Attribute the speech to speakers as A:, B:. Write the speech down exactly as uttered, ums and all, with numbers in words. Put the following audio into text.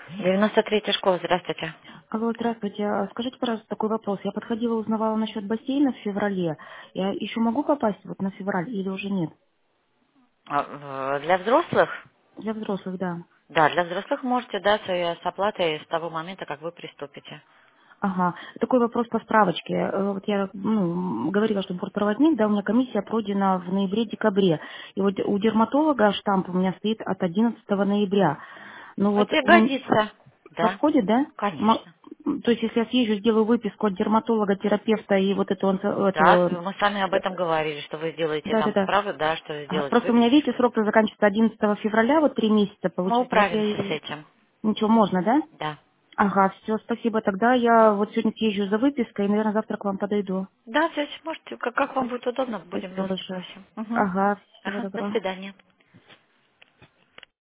A: девяносто третья школа, здравствуйте.
B: Алло, здравствуйте. А Скажите, пожалуйста, такой вопрос. Я подходила, узнавала насчет бассейна в феврале. Я еще могу попасть вот на февраль или уже нет?
A: А, в- Для взрослых?
B: Для взрослых, да.
A: Да, для взрослых можете, да, с с оплатой с того момента, как вы приступите.
B: Ага. Такой вопрос по справочке. Э, Вот я ну, говорила, что бортпроводник, да, у меня комиссия пройдена в ноябре-декабре. И вот у дерматолога штамп у меня стоит от одиннадцатого ноября. Ну вот
A: Это
B: м,
A: годится. Да,
B: подходит, да? Мо-
A: конечно.
B: То есть если я съезжу, сделаю выписку от дерматолога, терапевта и вот эту,
A: Да,
B: эту
A: мы с вами об этом говорили, что вы сделаете
B: да, да,
A: там
B: да.
A: справку, да, что
B: А,
A: сделать
B: Просто у меня, видите,
A: выписочку.
B: срок заканчивается одиннадцатого февраля, вот три месяца
A: Мы
B: получается. Вот я
A: управимся с
B: и...
A: этим.
B: Ничего, можно, да?
A: Да.
B: Ага, все, спасибо. Тогда я вот сегодня съезжу за выпиской и, наверное, завтра к вам подойду.
A: Да, все, можете, как, как вам
B: Спа-
A: будет удобно, будем
B: Спасибо
A: делать по
B: большое.
A: всем. Угу.
B: Ага, всего
A: Ага, до
B: доброго.
A: свидания.